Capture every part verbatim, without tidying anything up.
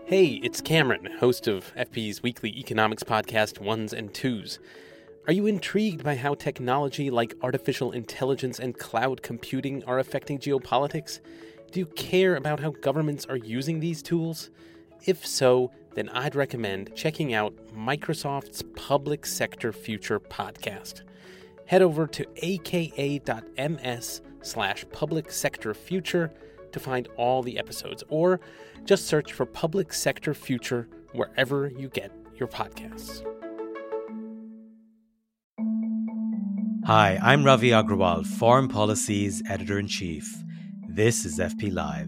Hey, it's Cameron, host of F P's weekly economics podcast, Ones and Twos. Are you intrigued by how technology like artificial intelligence and cloud computing are affecting geopolitics? Do you care about how governments are using these tools? If so, then I'd recommend checking out Microsoft's Public Sector Future podcast. Head over to aka.ms slash public sector future to find all the episodes, or just search for Public Sector Future wherever you get your podcasts. Hi, I'm Ravi Agrawal, Foreign Policy's Editor-in-Chief. This is F P Live.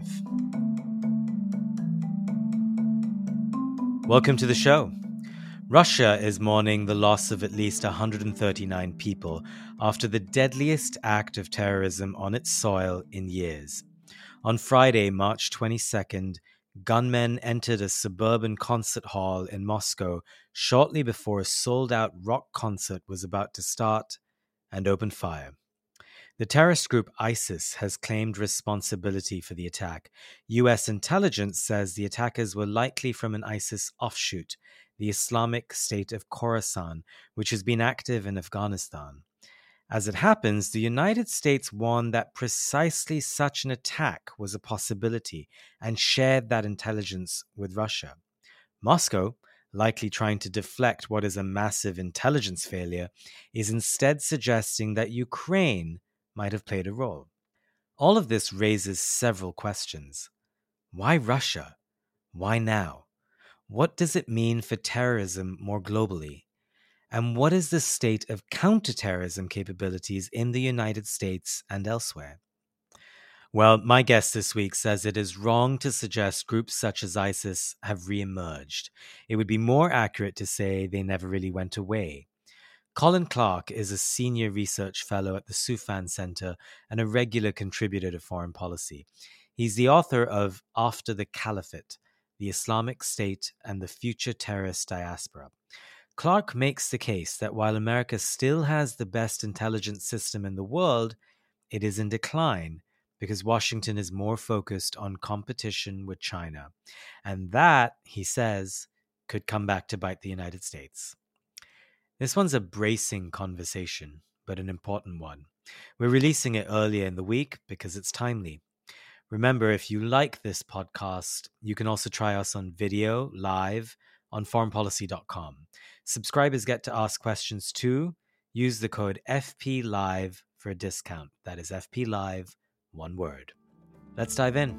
Welcome to the show. Russia is mourning the loss of at least one hundred thirty-nine people after the deadliest act of terrorism on its soil in years. On Friday, March twenty-second, gunmen entered a suburban concert hall in Moscow shortly before a sold-out rock concert was about to start and opened fire. The terrorist group ISIS has claimed responsibility for the attack. U S intelligence says the attackers were likely from an ISIS offshoot, the Islamic State of Khorasan, which has been active in Afghanistan. As it happens, the United States warned that precisely such an attack was a possibility and shared that intelligence with Russia. Moscow, likely trying to deflect what is a massive intelligence failure, is instead suggesting that Ukraine might have played a role. All of this raises several questions. Why Russia? Why now? What does it mean for terrorism more globally? And what is the state of counterterrorism capabilities in the United States and elsewhere? Well, my guest this week says it is wrong to suggest groups such as ISIS have re-emerged. It would be more accurate to say they never really went away. Colin Clark is a senior research fellow at the Soufan Center and a regular contributor to Foreign Policy. He's the author of After the Caliphate, the Islamic State and the Future Terrorist Diaspora. Clark makes the case that while America still has the best intelligence system in the world, it is in decline because Washington is more focused on competition with China. And that, he says, could come back to bite the United States. This one's a bracing conversation, but an important one. We're releasing it earlier in the week because it's timely. Remember, if you like this podcast, you can also try us on video, live, on foreign policy dot com. Subscribers get to ask questions too. Use the code F P Live for a discount. That is F P Live, one word. Let's dive in.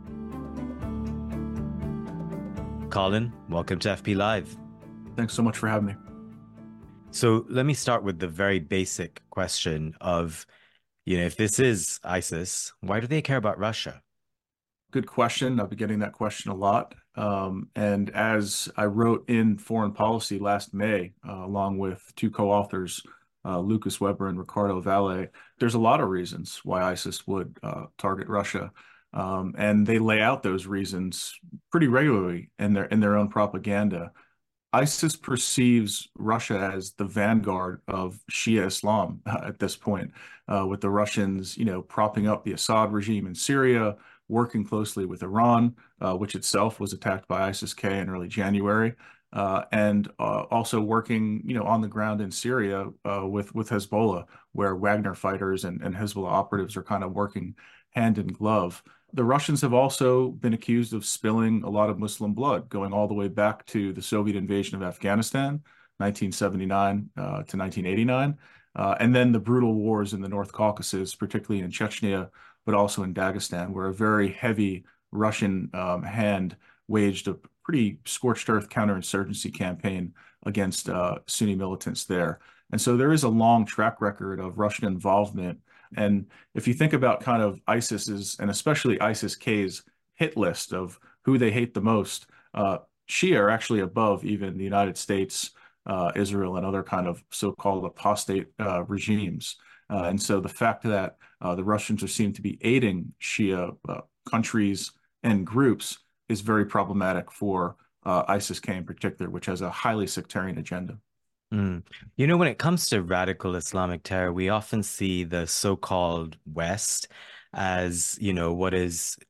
Colin, welcome to F P Live. Thanks so much for having me. So let me start with the very basic question of, you know, if this is ISIS, why do they care about Russia? Good question. I've been getting that question a lot. Um, and as I wrote in Foreign Policy last May, uh, along with two co-authors, uh, Lucas Weber and Ricardo Valle, there's a lot of reasons why ISIS would uh, target Russia. Um, and they lay out those reasons pretty regularly in their, in their own propaganda. ISIS perceives Russia as the vanguard of Shia Islam uh, at this point, uh, with the Russians, you know, propping up the Assad regime in Syria, working closely with Iran, uh, which itself was attacked by ISIS-K in early January, uh, and uh, also working, you know, on the ground in Syria uh, with with Hezbollah, where Wagner fighters and, and Hezbollah operatives are kind of working hand in glove. The Russians have also been accused of spilling a lot of Muslim blood, going all the way back to the Soviet invasion of Afghanistan, nineteen seventy-nine uh, to nineteen eighty-nine, uh, and then the brutal wars in the North Caucasus, particularly in Chechnya, but also in Dagestan, where a very heavy Russian um, hand waged a pretty scorched earth counterinsurgency campaign against uh, Sunni militants there. And so there is a long track record of Russian involvement. And if you think about kind of ISIS's, and especially ISIS-K's hit list of who they hate the most, uh, Shia are actually above even the United States, uh, Israel, and other kind of so-called apostate uh, regimes. Uh, and so the fact that uh, the Russians are seen to be aiding Shia uh, countries and groups is very problematic for uh, ISIS-K in particular, which has a highly sectarian agenda. Mm. You know, when it comes to radical Islamic terror, we often see the so-called West as, you know, what is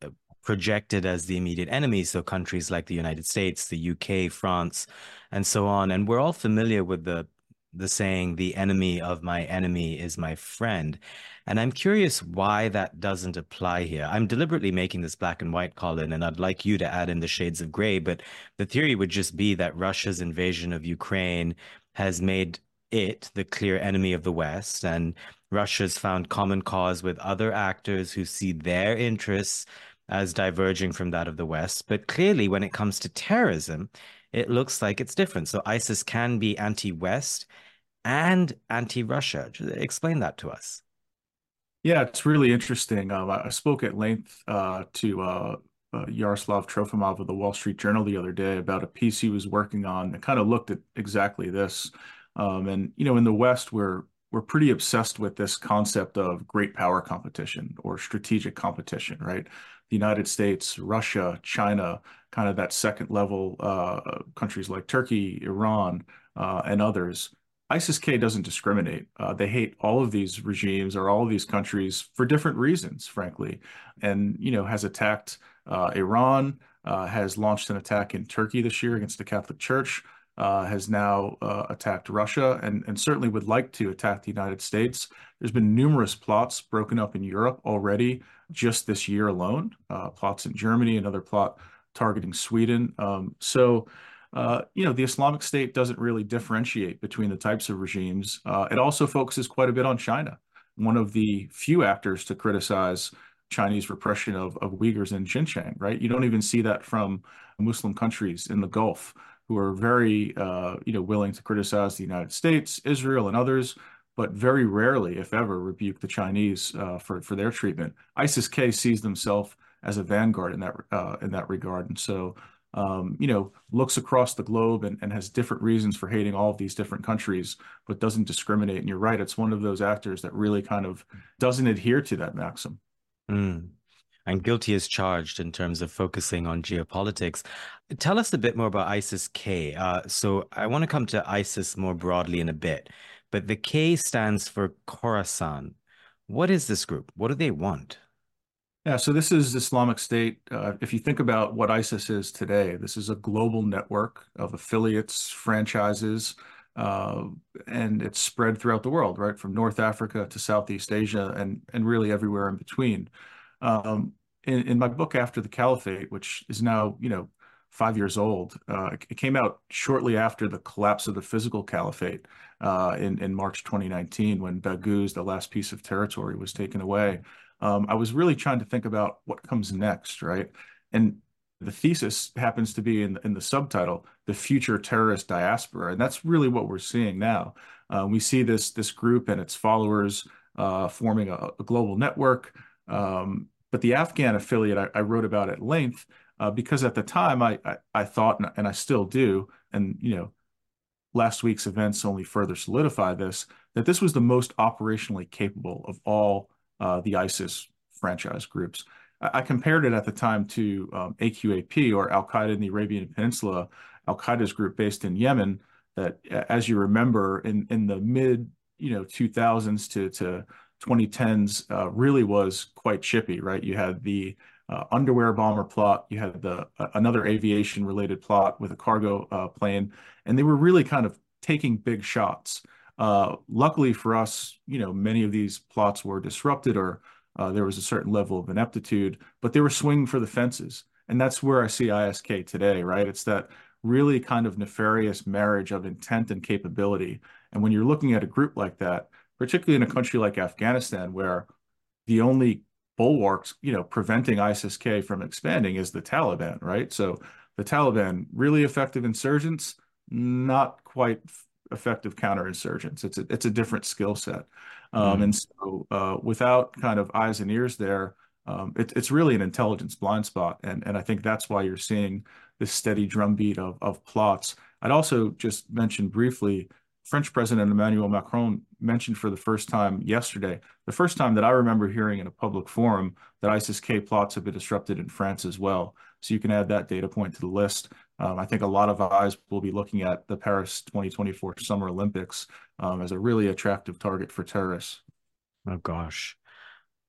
projected as the immediate enemy. So countries like the United States, the U K, France, and so on. And we're all familiar with the the saying, the enemy of my enemy is my friend. And I'm curious why that doesn't apply here. I'm deliberately making this black and white, Colin, and I'd like you to add in the shades of gray. But the theory would just be that Russia's invasion of Ukraine has made it the clear enemy of the West, and Russia's found common cause with other actors who see their interests as diverging from that of the West. But clearly, when it comes to terrorism, it looks like it's different. So ISIS can be anti-West and anti-Russia. Explain that to us. Yeah, it's really interesting. Um, I spoke at length uh, to uh, uh, Yaroslav Trofimov of the Wall Street Journal the other day about a piece he was working on that kind of looked at exactly this. Um, and you know, in the West, we're we're pretty obsessed with this concept of great power competition or strategic competition, right? The United States, Russia, China, kind of that second level uh, countries like Turkey, Iran, uh, and others. ISIS-K doesn't discriminate. Uh, they hate all of these regimes or all of these countries for different reasons, frankly, and you know has attacked uh, Iran, uh, has launched an attack in Turkey this year against the Catholic Church, uh, has now uh, attacked Russia, and and certainly would like to attack the United States. There's been numerous plots broken up in Europe already, just this year alone. Uh, plots in Germany, another plot targeting Sweden. Um, so. Uh, you know, the Islamic State doesn't really differentiate between the types of regimes. Uh, it also focuses quite a bit on China, one of the few actors to criticize Chinese repression of, of Uyghurs in Xinjiang, right? You don't even see that from Muslim countries in the Gulf who are very, uh, you know, willing to criticize the United States, Israel, and others, but very rarely, if ever, rebuke the Chinese uh, for, for their treatment. ISIS-K sees themselves as a vanguard in that, uh, in that regard. And so, Um, you know, looks across the globe and, and has different reasons for hating all of these different countries, but doesn't discriminate. And you're right, it's one of those actors that really kind of doesn't adhere to that maxim. Mm. And guilty as charged in terms of focusing on geopolitics. Tell us a bit more about ISIS-K. Uh, so I want to come to ISIS more broadly in a bit, but the K stands for Khorasan. What is this group? What do they want? Yeah, so this is Islamic State. Uh, if you think about what ISIS is today, this is a global network of affiliates, franchises, uh, and it's spread throughout the world, right? From North Africa to Southeast Asia and, and really everywhere in between. Um, in, in my book, After the Caliphate, which is now, you know, five years old, uh, it came out shortly after the collapse of the physical caliphate uh, in, in March twenty nineteen, when Baghouz, the last piece of territory, was taken away. Um, I was really trying to think about what comes next, right? And the thesis happens to be in, in the subtitle, The Future Terrorist Diaspora. And that's really what we're seeing now. Uh, we see this, this group and its followers uh, forming a, a global network. Um, but the Afghan affiliate I, I wrote about at length uh, because at the time I, I, I thought, and I still do, and you know, last week's events only further solidify this, that this was the most operationally capable of all Uh, the ISIS franchise groups. I, I compared it at the time to um, A Q A P, or Al-Qaeda in the Arabian Peninsula, Al-Qaeda's group based in Yemen, that, as you remember, in, in the mid, you know, two thousands to, to twenty tens, uh, really was quite chippy, right? You had the uh, underwear bomber plot, you had the uh, another aviation-related plot with a cargo uh, plane, and they were really kind of taking big shots. Uh, luckily for us, you know, many of these plots were disrupted, or uh, there was a certain level of ineptitude, but they were swinging for the fences. And that's where I see I S K today, right? It's that really kind of nefarious marriage of intent and capability. And when you're looking at a group like that, particularly in a country like Afghanistan, where the only bulwarks, you know, preventing ISIS-K from expanding is the Taliban, right? So the Taliban, really effective insurgents, not quite effective counterinsurgents. It's a, it's a different skill set. Um, mm. And so uh, without kind of eyes and ears there, um, it, it's really an intelligence blind spot. And, and I think that's why you're seeing this steady drumbeat of, of plots. I'd also just mention briefly, French President Emmanuel Macron mentioned for the first time yesterday, the first time that I remember hearing in a public forum, that ISIS-K plots have been disrupted in France as well. So you can add that data point to the list. Um, I think a lot of eyes will be looking at the Paris twenty twenty-four Summer Olympics um, as a really attractive target for terrorists. Oh, gosh.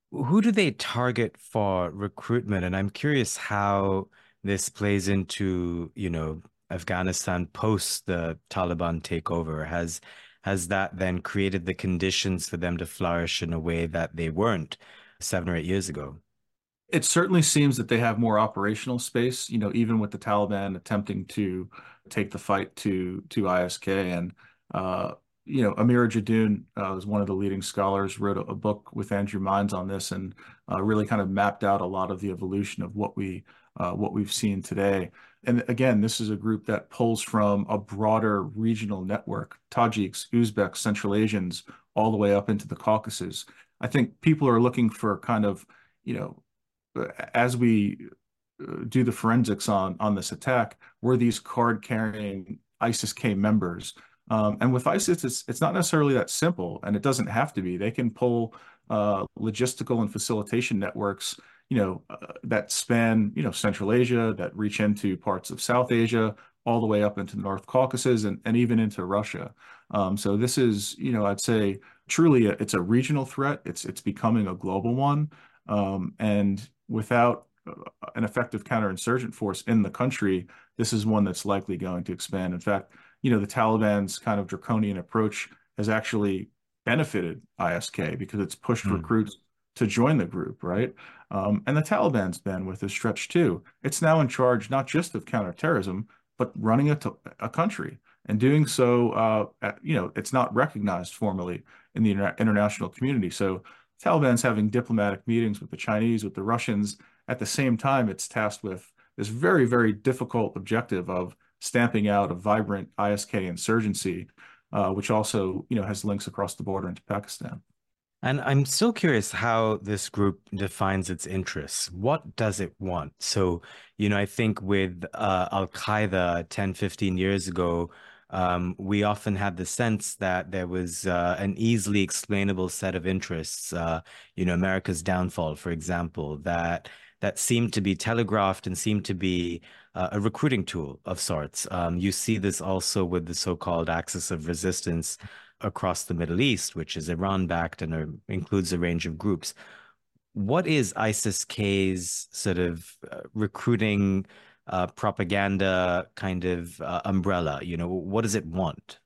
Who do they target for recruitment? And I'm curious how this plays into, you know, Afghanistan post the Taliban takeover. Has has that then created the conditions for them to flourish in a way that they weren't seven or eight years ago? It certainly seems that they have more operational space, you know, even with the Taliban attempting to take the fight to to I S K. And uh, you know, Amira Jadoon uh, was one of the leading scholars, wrote a, a book with Andrew Mines on this, and uh, really kind of mapped out a lot of the evolution of what we uh, what we've seen today. And again, this is a group that pulls from a broader regional network: Tajiks, Uzbeks, Central Asians, all the way up into the Caucasus. I think people are looking for kind of, you know, as we uh, do the forensics on on this attack, were these card-carrying ISIS-K members? Um, and with ISIS, it's it's not necessarily that simple, and it doesn't have to be. They can pull uh, logistical and facilitation networks, you know, uh, that span, you know, Central Asia, that reach into parts of South Asia, all the way up into the North Caucasus, and, and even into Russia. Um, so this is, you know, I'd say truly a, it's a regional threat. It's it's becoming a global one. Um, and without uh, an effective counterinsurgent force in the country, this is one that's likely going to expand. In fact, you know, the Taliban's kind of draconian approach has actually benefited I S K because it's pushed Hmm. recruits to join the group, right? Um, and the Taliban's bandwidth is stretched too. It's now in charge not just of counterterrorism, but running a, a country and doing so, uh, at, you know, it's not recognized formally in the inter international community. So Taliban's having diplomatic meetings with the Chinese, with the Russians. At the same time, it's tasked with this very, very difficult objective of stamping out a vibrant I S K insurgency, uh, which also, you know, has links across the border into Pakistan. And I'm still curious how this group defines its interests. What does it want? So, you know, I think with uh, Al Qaeda ten, fifteen years ago, um, we often had the sense that there was uh, an easily explainable set of interests, uh, you know, America's downfall, for example, that that seemed to be telegraphed and seemed to be uh, a recruiting tool of sorts. Um, you see this also with the so-called axis of resistance across the Middle East, which is Iran-backed and are, includes a range of groups. What is ISIS-K's sort of uh, recruiting uh, propaganda kind of uh, umbrella? You know, what does it want?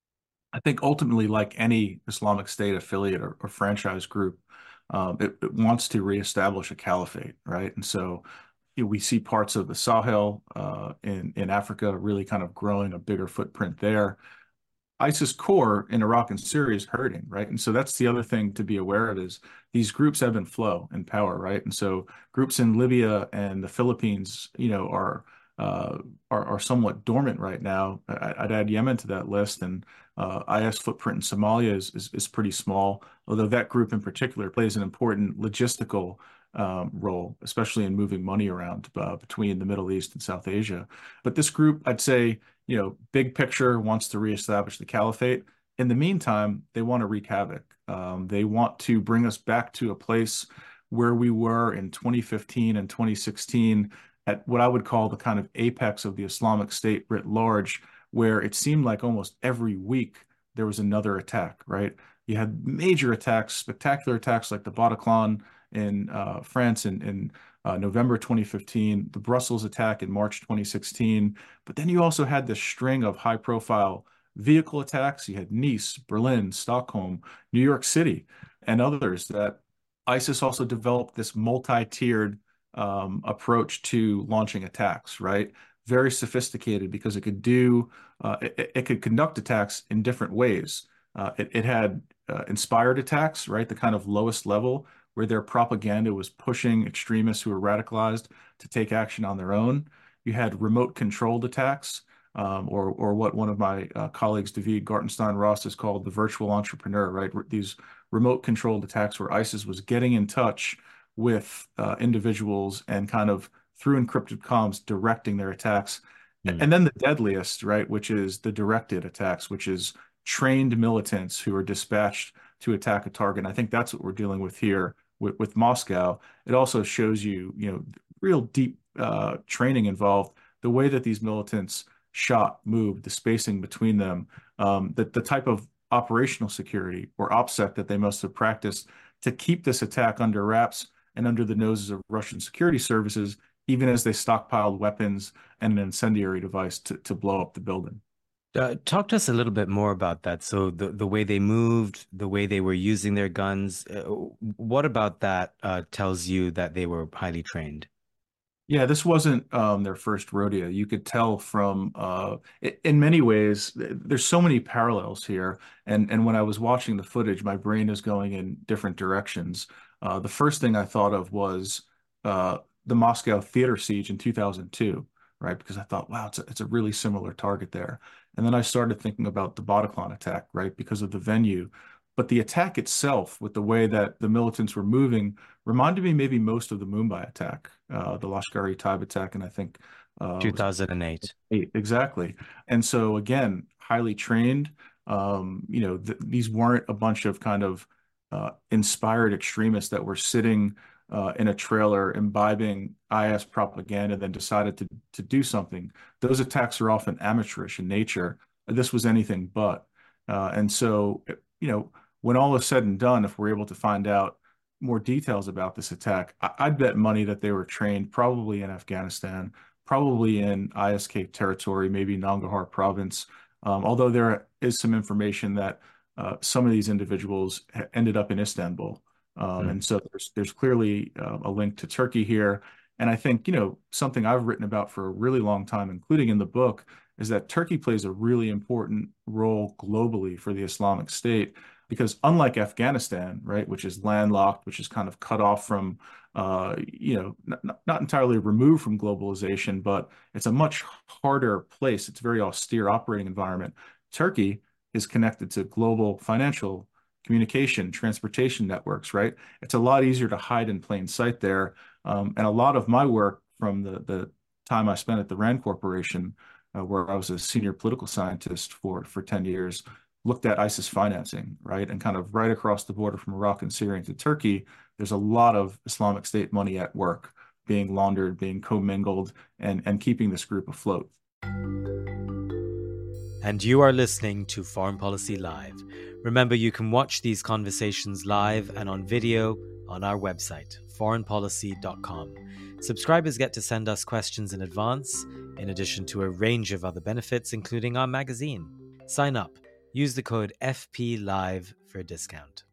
I think ultimately, like any Islamic State affiliate or, or franchise group, um, it, it wants to reestablish a caliphate, right? And so you know, we see parts of the Sahel uh, in in Africa really kind of growing a bigger footprint there. ISIS core in Iraq and Syria is hurting, right? And so that's the other thing to be aware of is these groups ebb and flow in power, right? And so groups in Libya and the Philippines, you know, are uh, are, are somewhat dormant right now. I, I'd add Yemen to that list, and uh, I S footprint in Somalia is, is is pretty small, although that group in particular plays an important logistical um, role, especially in moving money around uh, between the Middle East and South Asia. But this group, I'd say, you know, big picture wants to reestablish the caliphate. In the meantime, they want to wreak havoc. Um, they want to bring us back to a place where we were in twenty fifteen and twenty sixteen at what I would call the kind of apex of the Islamic State writ large, where it seemed like almost every week there was another attack, right? You had major attacks, spectacular attacks like the Bataclan in uh, France in, in uh, November twenty fifteen, the Brussels attack in March twenty sixteen. But then you also had this string of high profile vehicle attacks. You had Nice, Berlin, Stockholm, New York City, and others that ISIS also developed this multi-tiered um, approach to launching attacks, right? Very sophisticated because it could do, uh, it, it could conduct attacks in different ways. Uh, it, it had uh, inspired attacks, right? The kind of lowest level where their propaganda was pushing extremists who were radicalized to take action on their own. You had remote controlled attacks, um, or or what one of my uh, colleagues, David Gartenstein Ross, has called the virtual entrepreneur, right? These remote controlled attacks where ISIS was getting in touch with uh, individuals and kind of through encrypted comms directing their attacks. Hmm. And then the deadliest, right, which is the directed attacks, which is trained militants who are dispatched to attack a target. And I think that's what we're dealing with here with, with Moscow. It also shows you, you know, real deep uh, training involved, the way that these militants shot, moved, the spacing between them, um, the, the type of operational security or OPSEC that they must have practiced to keep this attack under wraps and under the noses of Russian security services, even as they stockpiled weapons and an incendiary device to, to blow up the building. Uh, talk to us a little bit more about that. So the, the way they moved, the way they were using their guns, uh, what about that uh, tells you that they were highly trained? Yeah, this wasn't um, their first rodeo. You could tell from, uh, in many ways, there's so many parallels here. And and when I was watching the footage, my brain is going in different directions. Uh, the first thing I thought of was uh, the Moscow theater siege in two thousand two, right? Because I thought, wow, it's a, it's a really similar target there. And then I started thinking about the Bataclan attack, right? Because of the venue. But the attack itself, with the way that the militants were moving, reminded me maybe most of the Mumbai attack, uh, the Lashkar-e-Taiba attack, and I think uh, two thousand eight. eight, exactly. And so again, highly trained. Um, you know, th these weren't a bunch of kind of uh, inspired extremists that were sitting uh, in a trailer imbibing I S propaganda, then decided to to do something. Those attacks are often amateurish in nature. This was anything but. Uh, and so, you know, when all is said and done, if we're able to find out more details about this attack, I I'd bet money that they were trained probably in Afghanistan, probably in I S K territory, maybe Nangarhar province. Um, although there is some information that uh, some of these individuals ended up in Istanbul. Um, mm. And so there's, there's clearly uh, a link to Turkey here. And I think, you know, something I've written about for a really long time, including in the book, is that Turkey plays a really important role globally for the Islamic State, because unlike Afghanistan, right, which is landlocked, which is kind of cut off from, uh, you know, not, not entirely removed from globalization, but it's a much harder place. It's a very austere operating environment. Turkey is connected to global financial, communication, transportation networks, right? It's a lot easier to hide in plain sight there. Um, and a lot of my work from the, the time I spent at the RAND Corporation, uh, where I was a senior political scientist for, for ten years, looked at ISIS financing, right? And kind of right across the border from Iraq and Syria into Turkey, there's a lot of Islamic State money at work being laundered, being commingled, and, and keeping this group afloat. And you are listening to Foreign Policy Live. Remember, you can watch these conversations live and on video on our website, foreign policy dot com. Subscribers get to send us questions in advance, in addition to a range of other benefits, including our magazine. Sign up. Use the code F P Live for a discount.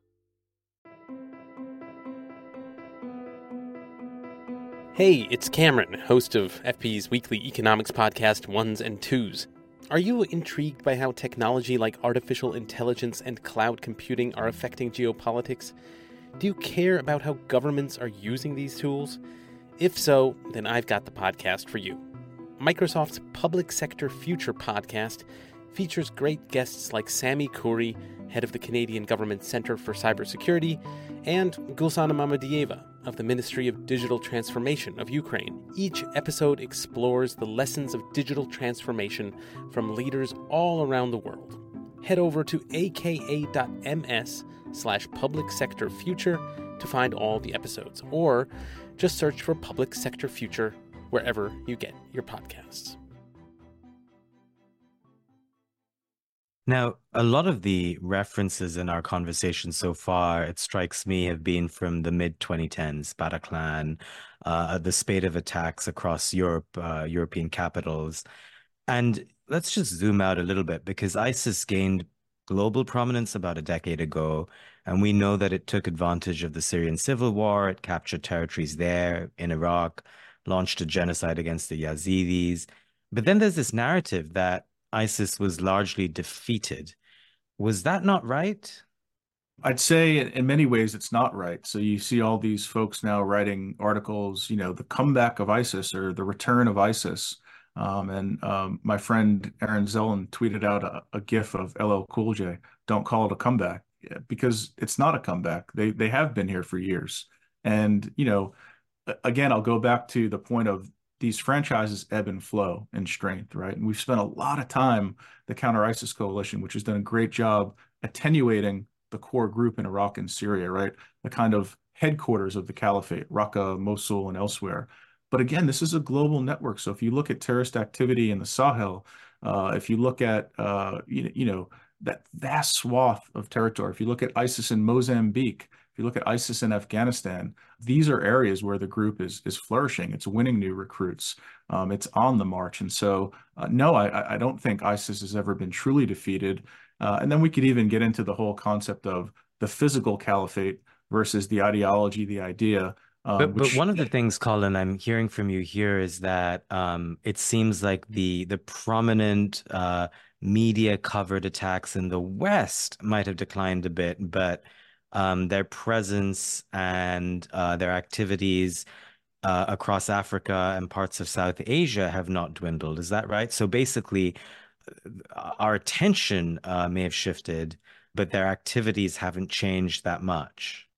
Hey, it's Cameron, host of F P's weekly economics podcast, Ones and Twos. Are you intrigued by how technology like artificial intelligence and cloud computing are affecting geopolitics? Do you care about how governments are using these tools? If so, then I've got the podcast for you. Microsoft's Public Sector Future podcast features great guests like Sami Khoury, head of the Canadian Government Centre for Cybersecurity, and Gulsanna Mamadieva of the Ministry of Digital Transformation of Ukraine. Each episode explores the lessons of digital transformation from leaders all around the world. Head over to aka.ms slash public sector future to find all the episodes, or just search for Public Sector Future wherever you get your podcasts. Now, a lot of the references in our conversation so far, it strikes me, have been from the mid twenty tens, Bataclan, uh, the spate of attacks across Europe, uh, European capitals. And let's just zoom out a little bit, because ISIS gained global prominence about a decade ago, and we know that it took advantage of the Syrian civil war. It captured territories there in Iraq, launched a genocide against the Yazidis. But then there's this narrative that ISIS was largely defeated. Was that not right? I'd say in many ways it's not right. So you see all these folks now writing articles, you know, the comeback of ISIS or the return of ISIS. Um, and um, my friend Aaron Zellin tweeted out a, a GIF of L L Cool J. Don't call it a comeback, because it's not a comeback. They they have been here for years. And, you know, again, I'll go back to the point of these franchises ebb and flow in strength, right? And we've spent a lot of time, the Counter ISIS Coalition, which has done a great job attenuating the core group in Iraq and Syria, right? The kind of headquarters of the caliphate, Raqqa, Mosul, and elsewhere. But again, this is a global network. So if you look at terrorist activity in the Sahel, uh, if you look at, uh, you, you know, that vast swath of territory, if you look at ISIS in Mozambique, If you look at ISIS in Afghanistan, these are areas where the group is is flourishing. It's winning new recruits. Um, it's on the march. And so, uh, no, I, I don't think ISIS has ever been truly defeated. Uh, and then we could even get into the whole concept of the physical caliphate versus the ideology, the idea, um, But but which one of the things, Colin, I'm hearing from you here is that um, it seems like the the prominent uh, media covered attacks in the West might have declined a bit, but um, their presence and uh, their activities uh, across Africa and parts of South Asia have not dwindled. Is that right? So basically, uh, our attention uh, may have shifted, but their activities haven't changed that much.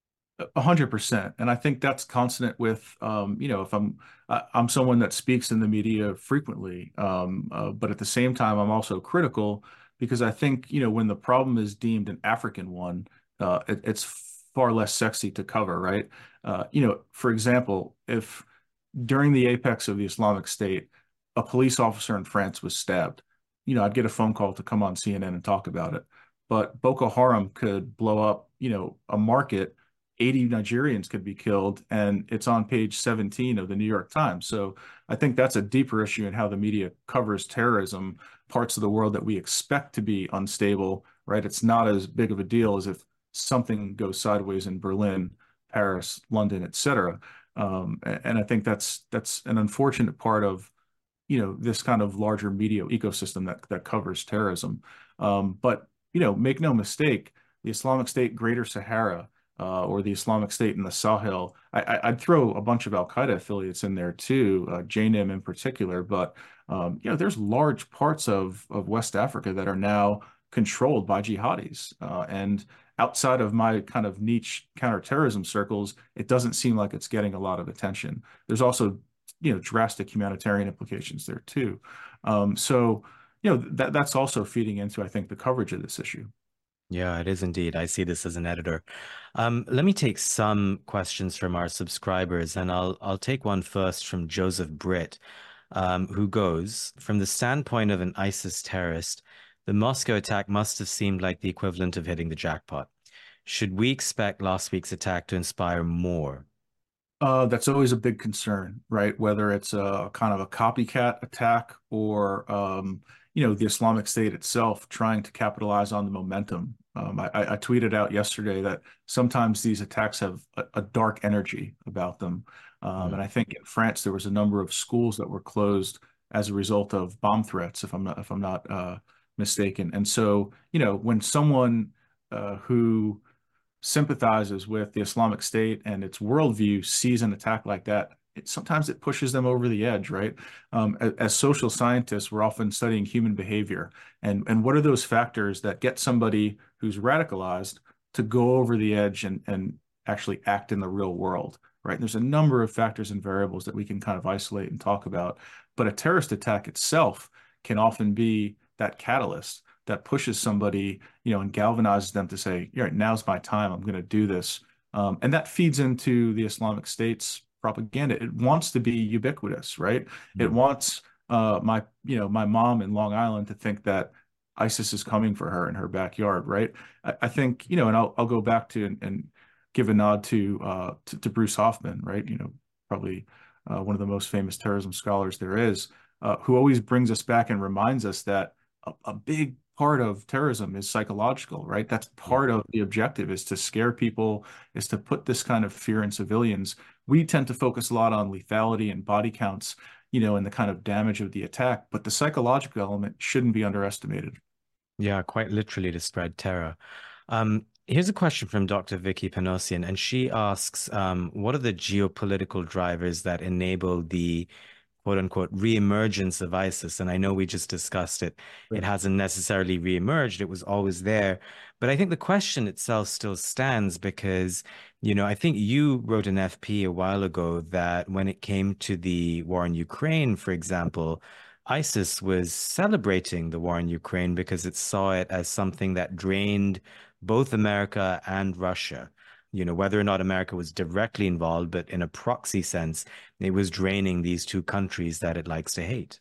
A hundred percent. And I think that's consonant with, um, you know, if I'm, I, I'm someone that speaks in the media frequently, um, uh, but at the same time, I'm also critical because I think, you know, when the problem is deemed an African one, uh, it, it's far less sexy to cover, right? Uh, you know, for example, if during the apex of the Islamic State, a police officer in France was stabbed, you know, I'd get a phone call to come on C N N and talk about it. But Boko Haram could blow up, you know, a market, eighty Nigerians could be killed, and it's on page seventeen of the New York Times. So I think that's a deeper issue in how the media covers terrorism, parts of the world that we expect to be unstable, right? It's not as big of a deal as if something goes sideways in Berlin, Paris, London, et cetera. Um, and I think that's that's an unfortunate part of, you know, this kind of larger media ecosystem that that covers terrorism. Um, but, you know, make no mistake, the Islamic State Greater Sahara, uh, or the Islamic State in the Sahel, I, I'd throw a bunch of Al-Qaeda affiliates in there too, uh, J N I M in particular. But, um, you know, there's large parts of, of West Africa that are now controlled by jihadis. Uh, and outside of my kind of niche counterterrorism circles, it doesn't seem like it's getting a lot of attention. There's also, you know, drastic humanitarian implications there too. Um, so, you know, that that's also feeding into, I think, the coverage of this issue. Yeah, it is indeed. I see this as an editor. Um, let me take some questions from our subscribers, and I'll I'll take one first from Joseph Britt, um, who goes, from the standpoint of an ISIS terrorist, the Moscow attack must have seemed like the equivalent of hitting the jackpot. Should we expect last week's attack to inspire more? Uh, that's always a big concern, right? Whether it's a kind of a copycat attack or, um, you know, the Islamic State itself trying to capitalize on the momentum. Um, I, I tweeted out yesterday that sometimes these attacks have a, a dark energy about them. Um, Mm. and I think in France there was a number of schools that were closed as a result of bomb threats, if I'm not if I'm not uh, mistaken. And so, you know, when someone uh, who sympathizes with the Islamic State and its worldview sees an attack like that, it, sometimes it pushes them over the edge, right? Um, as, as social scientists, we're often studying human behavior. And, and what are those factors that get somebody who's radicalized to go over the edge and, and actually act in the real world, right? And there's a number of factors and variables that we can kind of isolate and talk about. But a terrorist attack itself can often be that catalyst that pushes somebody, you know, and galvanizes them to say, all right, now's my time. I'm going to do this. Um, and that feeds into the Islamic State's propaganda. It wants to be ubiquitous, right? It Mm. wants uh, my, you know, my mom in Long Island to think that ISIS is coming for her in her backyard, right? I, I think, you know, and I'll, I'll go back to and, and give a nod to, uh, to, to Bruce Hoffman, right? You know, probably uh, one of the most famous terrorism scholars there is, uh, who always brings us back and reminds us that a, a big part of terrorism is psychological, right? That's Yeah. part of the objective, is to scare people, is to put this kind of fear in civilians. We tend to focus a lot on lethality and body counts, you know, and the kind of damage of the attack, but the psychological element shouldn't be underestimated. Yeah, quite literally to spread terror. Um, here's a question from Doctor Vicky Panosian, and she asks, um, what are the geopolitical drivers that enable the quote unquote reemergence of ISIS? And I know we just discussed it. It hasn't necessarily reemerged, it was always there. But I think the question itself still stands because, you know, I think you wrote an F P a while ago that when it came to the war in Ukraine, for example, ISIS was celebrating the war in Ukraine because it saw it as something that drained both America and Russia. You know, whether or not America was directly involved, but in a proxy sense, it was draining these two countries that it likes to hate.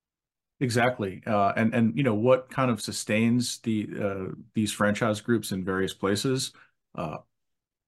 Exactly. Uh, and and you know what kind of sustains the uh, these franchise groups in various places? Uh,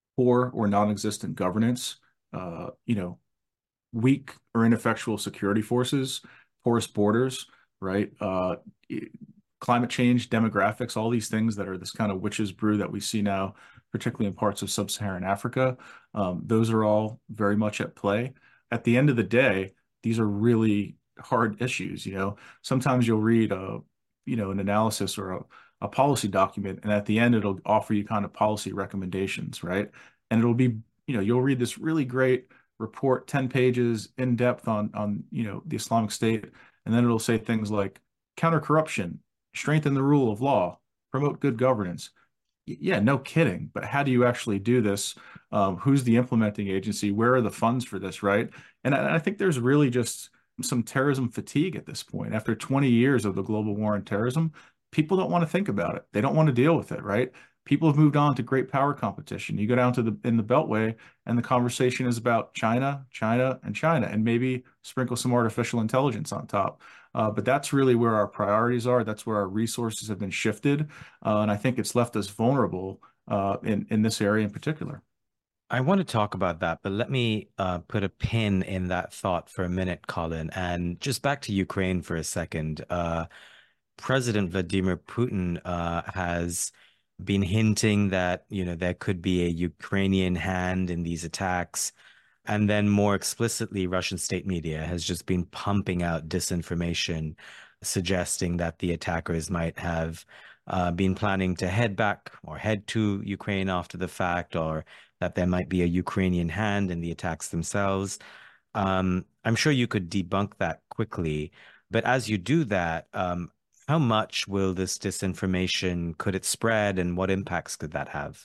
poor or non-existent governance, uh, you know, weak or ineffectual security forces, porous borders, right? Uh, climate change, demographics, all these things that are this kind of witch's brew that we see now, particularly in parts of sub-Saharan Africa. Um, those are all very much at play. At the end of the day, these are really hard issues. You know, sometimes you'll read a, you know, an analysis or a, a policy document, and at the end it'll offer you kind of policy recommendations, right? And it'll be, you know, you'll read this really great report, ten pages in depth on on you know the Islamic State, and then it'll say things like counter corruption, strengthen the rule of law, promote good governance. Yeah, no kidding. But how do you actually do this? Um, who's the implementing agency? Where are the funds for this, right? And I, I think there's really just some terrorism fatigue at this point. After twenty years of the global war on terrorism, people don't want to think about it. They don't want to deal with it, right? People have moved on to great power competition. You go down to the in the Beltway, and the conversation is about China, China, and China, and maybe sprinkle some artificial intelligence on top. Uh, but that's really where our priorities are. That's where our resources have been shifted, uh, and I think it's left us vulnerable uh, in in this area in particular. I want to talk about that, but let me uh, put a pin in that thought for a minute, Colin, and just back to Ukraine for a second. Uh, President Vladimir Putin uh, has been hinting that, you know, there could be a Ukrainian hand in these attacks. And then more explicitly, Russian state media has just been pumping out disinformation, suggesting that the attackers might have uh, been planning to head back or head to Ukraine after the fact, or that there might be a Ukrainian hand in the attacks themselves. Um, I'm sure you could debunk that quickly, but as you do that, um, how much will this disinformation, could it spread, and what impacts could that have?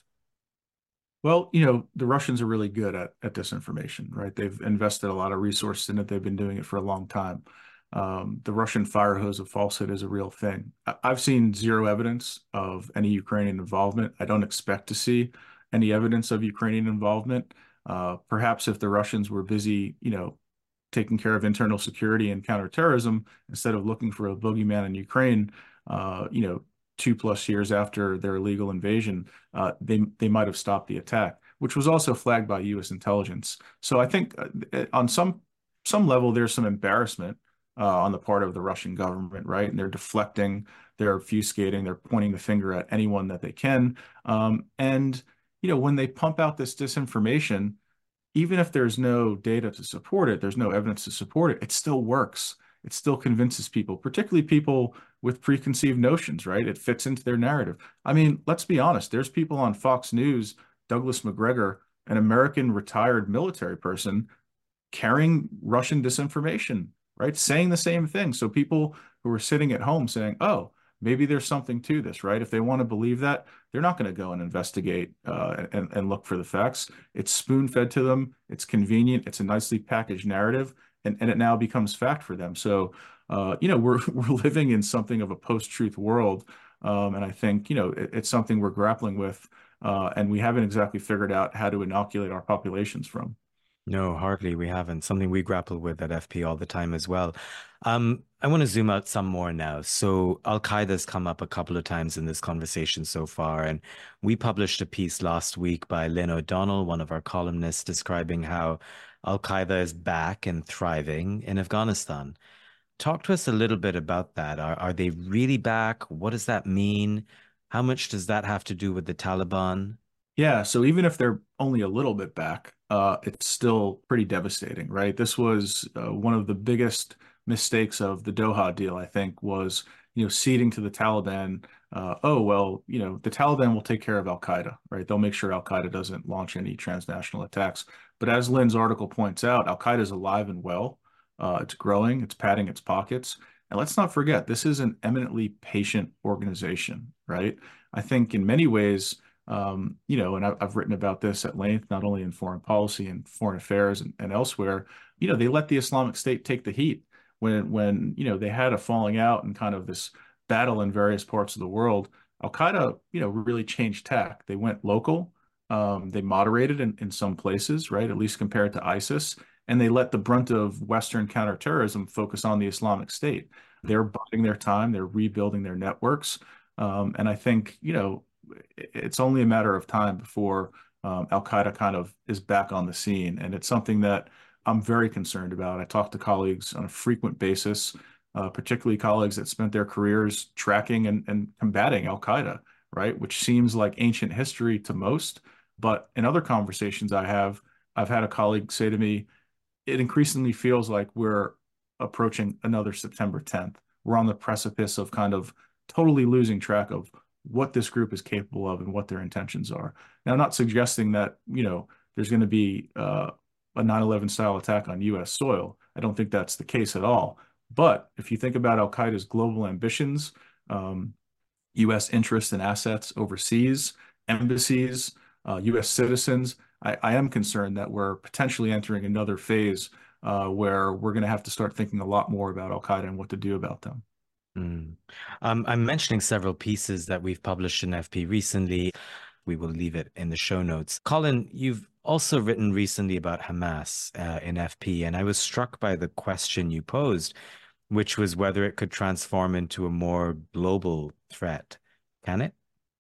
Well, you know, the Russians are really good at, at disinformation, right? They've invested a lot of resources in it. They've been doing it for a long time. Um, the Russian fire hose of falsehood is a real thing. I- I've seen zero evidence of any Ukrainian involvement. I don't expect to see any evidence of Ukrainian involvement. Uh, perhaps if the Russians were busy, you know, taking care of internal security and counterterrorism instead of looking for a boogeyman in Ukraine, uh, you know, two plus years after their illegal invasion, uh, they they might have stopped the attack, which was also flagged by U S intelligence. So I think uh, on some some level, there's some embarrassment uh, on the part of the Russian government, right? And they're deflecting, they're obfuscating, they're pointing the finger at anyone that they can. Um, and you know, when they pump out this disinformation, even if there's no data to support it, there's no evidence to support it, it still works. It still convinces people, particularly people with preconceived notions, right? It fits into their narrative. I mean, let's be honest, there's people on Fox News, Douglas Macgregor, an American retired military person, carrying Russian disinformation, right? Saying the same thing. So people who are sitting at home saying, oh, maybe there's something to this, right? If they want to believe that, they're not going to go and investigate uh, and, and look for the facts. It's spoon-fed to them. It's convenient. It's a nicely packaged narrative, and, and it now becomes fact for them. So, uh, you know, we're we're living in something of a post-truth world, um, and I think, you know, it, it's something we're grappling with, uh, and we haven't exactly figured out how to inoculate our populations from. No, hardly. We haven't. Something we grapple with at F P all the time as well. Um, I want to zoom out some more now. So Al-Qaeda's come up a couple of times in this conversation so far, and we published a piece last week by Lynn O'Donnell, one of our columnists, describing how Al-Qaeda is back and thriving in Afghanistan. Talk to us a little bit about that. Are, are they really back? What does that mean? How much does that have to do with the Taliban? Yeah, so even if they're only a little bit back, uh, it's still pretty devastating, right? This was uh, one of the biggest mistakes of the Doha deal, I think, was, you know, ceding to the Taliban. Uh, oh, well, you know, the Taliban will take care of Al-Qaeda, right? They'll make sure Al-Qaeda doesn't launch any transnational attacks. But as Lynn's article points out, Al-Qaeda is alive and well. Uh, it's growing, it's padding its pockets. And let's not forget, this is an eminently patient organization, right? I think in many ways, um, you know, and I've, I've written about this at length, not only in foreign policy and foreign affairs and, and elsewhere. You know, they let the Islamic State take the heat when, when, you know, they had a falling out and kind of this battle in various parts of the world. Al-Qaeda, you know, really changed tack. They went local. Um, they moderated in, in some places, right, at least compared to ISIS. And they let the brunt of Western counterterrorism focus on the Islamic State. They're biding their time. They're rebuilding their networks. Um, and I think, you know, it's only a matter of time before um, Al-Qaeda kind of is back on the scene. And it's something that I'm very concerned about. I talk to colleagues on a frequent basis, uh, particularly colleagues that spent their careers tracking and, and combating Al-Qaeda, right? Which seems like ancient history to most. But in other conversations I have, I've had a colleague say to me, it increasingly feels like we're approaching another September tenth. We're on the precipice of kind of totally losing track of what this group is capable of and what their intentions are. Now, I'm not suggesting that, you know, there's going to be uh, a nine eleven style attack on U S soil. I don't think that's the case at all. But if you think about Al-Qaeda's global ambitions, um, U S interests and assets overseas, embassies, uh, U S citizens, I, I am concerned that we're potentially entering another phase uh, where we're going to have to start thinking a lot more about Al-Qaeda and what to do about them. Mm. Um, I'm mentioning several pieces that we've published in F P recently. We will leave it in the show notes. Colin, you've also written recently about Hamas uh, in F P, and I was struck by the question you posed, which was whether it could transform into a more global threat. Can it?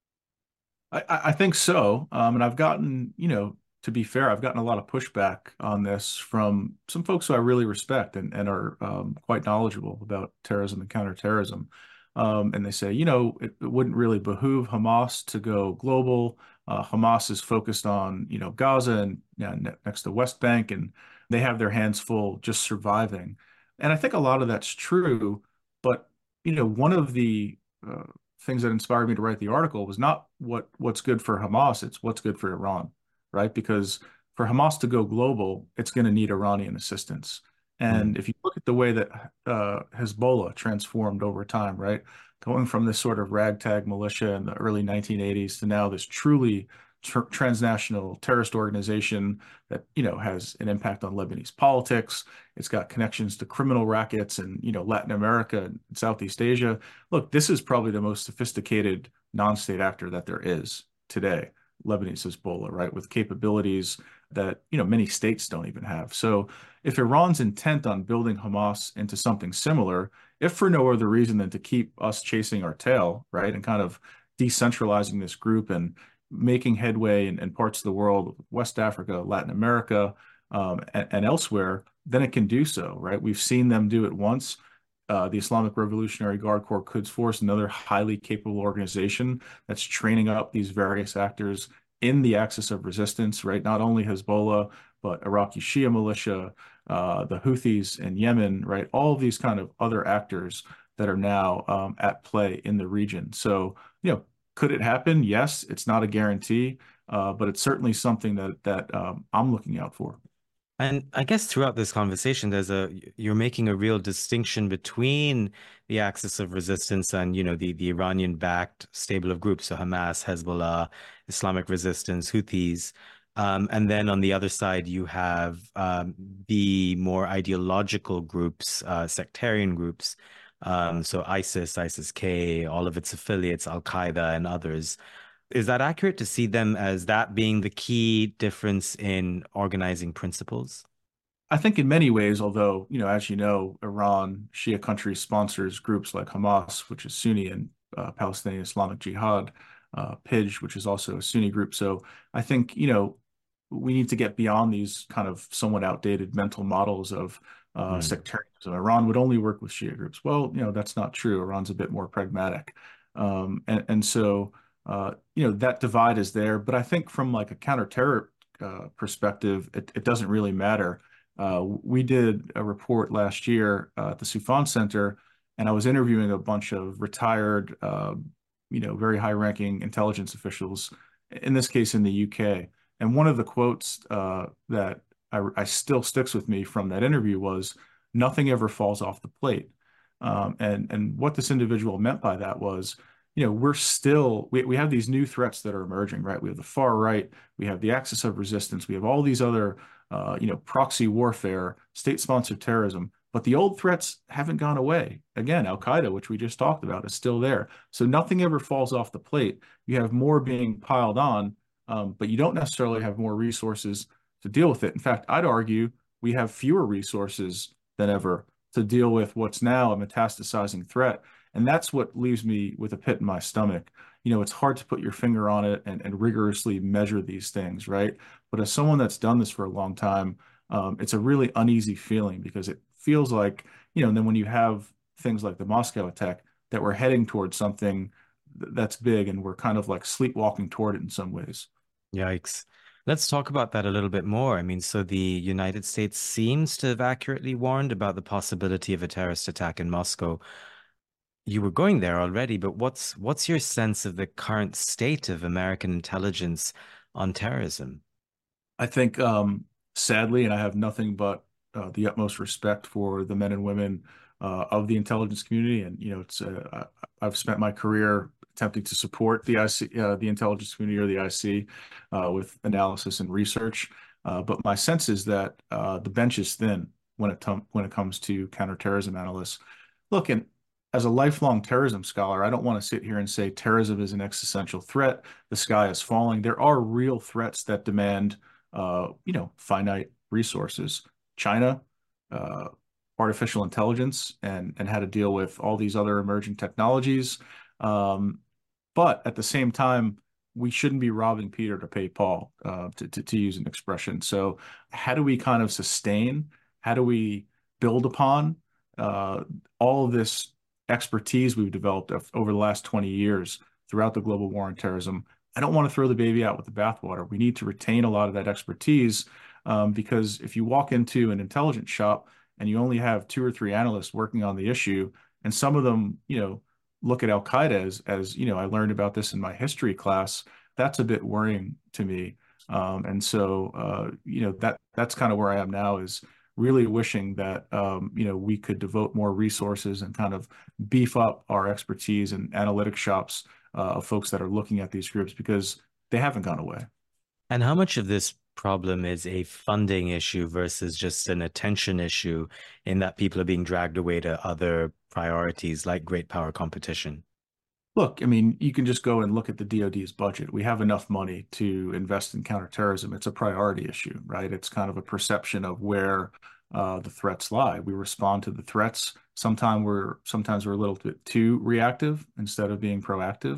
I, I think so. Um, and I've gotten, you know, to be fair, I've gotten a lot of pushback on this from some folks who I really respect and, and are um, quite knowledgeable about terrorism and counterterrorism. Um, and they say, you know, it, it wouldn't really behoove Hamas to go global. Uh, Hamas is focused on, you know, Gaza and you know, ne next to West Bank, and they have their hands full just surviving. And I think a lot of that's true. But, you know, one of the uh, things that inspired me to write the article was not what what's good for Hamas, it's what's good for Iran, right? Because for Hamas to go global, it's going to need Iranian assistance. And Mm. if you look at the way that uh, Hezbollah transformed over time, right, going from this sort of ragtag militia in the early nineteen eighties to now this truly tr transnational terrorist organization that, you know, has an impact on Lebanese politics. It's got connections to criminal rackets in, you know, Latin America and Southeast Asia. Look, this is probably the most sophisticated non-state actor that there is today, Lebanese Hezbollah, right, with capabilities that, you know, many states don't even have. So if Iran's intent on building Hamas into something similar, if for no other reason than to keep us chasing our tail, right, and kind of decentralizing this group and making headway in, in parts of the world, West Africa, Latin America, um, and, and elsewhere, then it can do so, right? We've seen them do it once. Uh, the Islamic Revolutionary Guard Corps Quds Force, another highly capable organization that's training up these various actors in the axis of resistance, right? Not only Hezbollah, but Iraqi Shia militia, uh, the Houthis in Yemen, right? All of these kind of other actors that are now um, at play in the region. So, you know, could it happen? Yes, it's not a guarantee, uh, but it's certainly something that that um, I'm looking out for. And I guess throughout this conversation, there's a you're making a real distinction between the axis of resistance and, you know, the the Iranian-backed stable of groups, so Hamas, Hezbollah, Islamic Resistance, Houthis. Um, and then on the other side, you have um, the more ideological groups, uh, sectarian groups. Um, so ISIS, ISIS-K, all of its affiliates, Al-Qaeda and others. Is that accurate to see them as that being the key difference in organizing principles? I think in many ways, although, you know, as you know, Iran, Shia countries sponsors groups like Hamas, which is Sunni, and uh, Palestinian Islamic Jihad, uh, P I J, which is also a Sunni group. So I think, you know, we need to get beyond these kind of somewhat outdated mental models of uh, Mm. sectarianism. Iran would only work with Shia groups. Well, you know, that's not true. Iran's a bit more pragmatic. Um, and, and so, uh, you know, that divide is there. But I think from like a counterterror uh, perspective, it, it doesn't really matter. Uh, we did a report last year uh, at the Soufan Center, and I was interviewing a bunch of retired, uh, you know, very high-ranking intelligence officials, in this case in the U K. And one of the quotes uh, that I, I still sticks with me from that interview was, "Nothing ever falls off the plate." Um, and and what this individual meant by that was, you know, we're still we we have these new threats that are emerging, right? We have the far right, we have the axis of resistance, we have all these other, uh, you know, proxy warfare, state-sponsored terrorism. But the old threats haven't gone away. Again, Al-Qaeda, which we just talked about, is still there. So nothing ever falls off the plate. You have more being piled on, um, but you don't necessarily have more resources to deal with it. In fact, I'd argue we have fewer resources than ever to deal with what's now a metastasizing threat. And that's what leaves me with a pit in my stomach. you know, it's hard to put your finger on it and, and rigorously measure these things, right? But as someone that's done this for a long time, um, it's a really uneasy feeling because it feels like, you know, and then when you have things like the Moscow attack, that we're heading towards something that's big and we're kind of like sleepwalking toward it in some ways. Yikes. Let's talk about that a little bit more. I mean, so the United States seems to have accurately warned about the possibility of a terrorist attack in Moscow. You were going there already, but what's what's your sense of the current state of American intelligence on terrorism? I think, um, sadly, and I have nothing but uh, the utmost respect for the men and women uh, of the intelligence community. And, you know, it's uh, I- I've spent my career attempting to support the I C, uh, the intelligence community or the I C uh, with analysis and research. Uh, but my sense is that uh, the bench is thin when it tom- when it comes to counterterrorism analysts. Look, and as a lifelong terrorism scholar, I don't want to sit here and say terrorism is an existential threat. The sky is falling. There are real threats that demand uh, you know, finite resources. China, uh, artificial intelligence, and and how to deal with all these other emerging technologies. Um, but at the same time, we shouldn't be robbing Peter to pay Paul, uh, to, to to use an expression. So, how do we kind of sustain? How do we build upon uh, all of this expertise we've developed over the last twenty years throughout the global war on terrorism? I don't want to throw the baby out with the bathwater. We need to retain a lot of that expertise um, because if you walk into an intelligence shop and you only have two or three analysts working on the issue, and some of them, you know, look at Al Qaeda as, as you know, I learned about this in my history class. That's a bit worrying to me. Um, and so, uh, you know, that that's kind of where I am now is really wishing that, um, you know, we could devote more resources and kind of beef up our expertise in analytic shops uh, of folks that are looking at these groups because they haven't gone away. And how much of this problem is a funding issue versus just an attention issue in that people are being dragged away to other priorities like great power competition? Look, I mean, you can just go and look at the D O D's budget. We have enough money to invest in counterterrorism. It's a priority issue, right? It's kind of a perception of where uh, the threats lie. We respond to the threats. Sometimes we're sometimes we're a little bit too reactive instead of being proactive.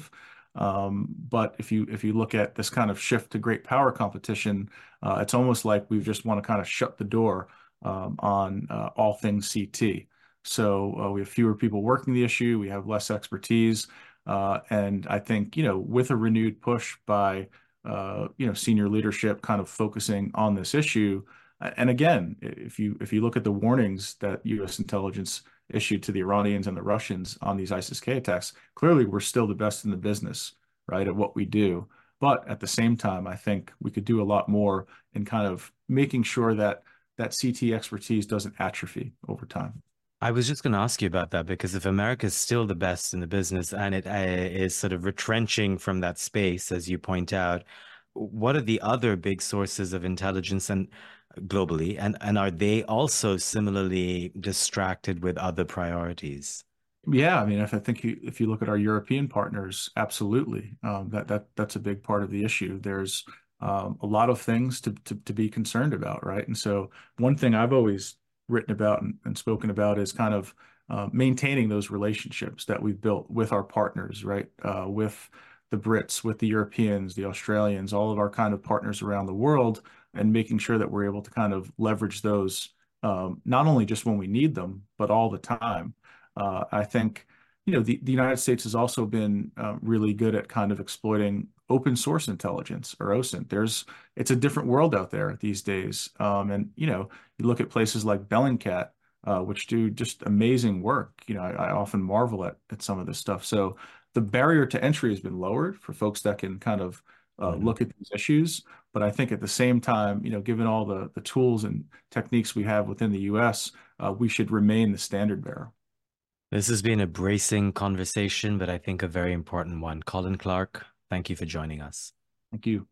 Um, but if you if you look at this kind of shift to great power competition, uh, it's almost like we just want to kind of shut the door um, on uh, all things C T. So uh, we have fewer people working the issue. We have less expertise. Uh, and I think, you know, with a renewed push by, uh, you know, senior leadership kind of focusing on this issue. And again, if you if you look at the warnings that U S intelligence issued to the Iranians and the Russians on these ISIS-K attacks, clearly we're still the best in the business, right, at what we do. But at the same time, I think we could do a lot more in kind of making sure that that C T expertise doesn't atrophy over time. I was just going to ask you about that because if America is still the best in the business and it uh, is sort of retrenching from that space, as you point out, what are the other big sources of intelligence and globally, and and are they also similarly distracted with other priorities? Yeah, I mean, if I think you, if you look at our European partners, absolutely, um, that that that's a big part of the issue. There's um, a lot of things to, to to be concerned about, right? And so one thing I've always written about and, and spoken about is kind of uh, maintaining those relationships that we've built with our partners, right? Uh, with the Brits, with the Europeans, the Australians, all of our kind of partners around the world, and making sure that we're able to kind of leverage those um, not only just when we need them, but all the time. Uh, I think, you know, the, the United States has also been uh, really good at kind of exploiting open source intelligence, or OSINT. There's, it's a different world out there these days. Um, and, you know, you look at places like Bellingcat, uh, which do just amazing work. You know, I, I often marvel at, at some of this stuff. So the barrier to entry has been lowered for folks that can kind of uh, Mhm. look at these issues. But I think at the same time, you know, given all the, the tools and techniques we have within the U S, uh, we should remain the standard bearer. This has been a bracing conversation, but I think a very important one. Colin Clark, thank you for joining us. Thank you.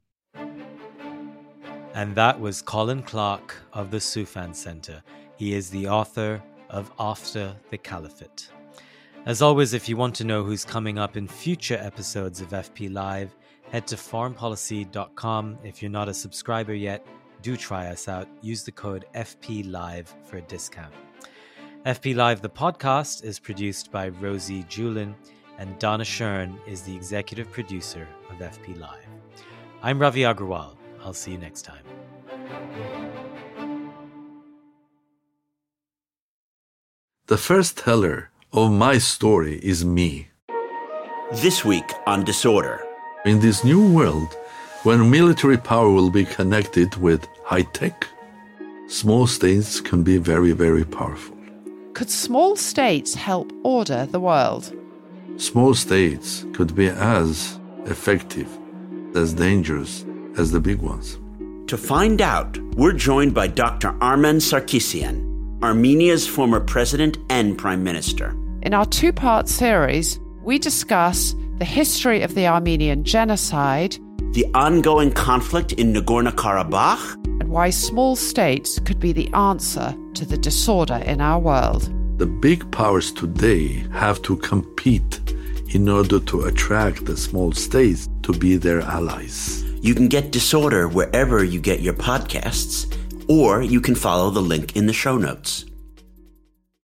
And that was Colin Clark of the Soufan Center. He is the author of After the Caliphate. As always, if you want to know who's coming up in future episodes of F P Live, head to foreign policy dot com. If you're not a subscriber yet, do try us out. Use the code F P Live for a discount. F P Live, the podcast, is produced by Rosie Julin. and Donna Shern is the executive producer of F P Live. I'm Ravi Agrawal. I'll see you next time. The first teller of my story is me. This week on Disorder. In this new world, when military power will be connected with high tech, small states can be very, very powerful. Could small states help order the world? Small states could be as effective, as dangerous as the big ones. To find out, we're joined by Doctor Armen Sarkisian, Armenia's former president and prime minister. In our two-part series, we discuss the history of the Armenian genocide, the ongoing conflict in Nagorno-Karabakh, and why small states could be the answer to the disorder in our world. The big powers today have to compete in order to attract the small states to be their allies. You can get Disorder wherever you get your podcasts, or you can follow the link in the show notes.